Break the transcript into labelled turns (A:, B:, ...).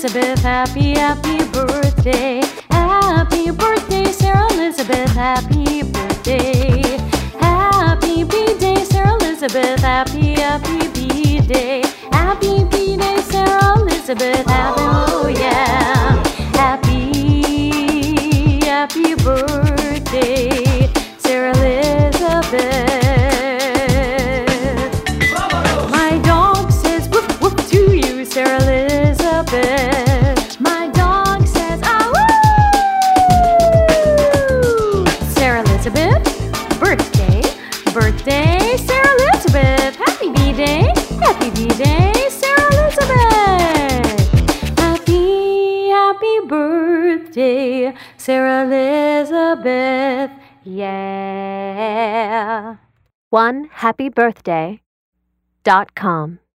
A: Elizabeth, happy, happy birthday. Happy birthday, Sarah Elizabeth, happy birthday. Happy B-Day, Sarah Elizabeth, happy, happy B-Day. Happy B-Day, Sarah Elizabeth, happy, oh yeah. Happy, happy birthday, Sarah Elizabeth. My dog says woof woof to you, Sarah Elizabeth. My dog says ah woo. Sarah Elizabeth, birthday, birthday, Sarah Elizabeth. Happy B-Day, happy B-Day, Sarah Elizabeth. Happy, happy birthday, Sarah Elizabeth. Yeah.
B: OneHappyBirthday.com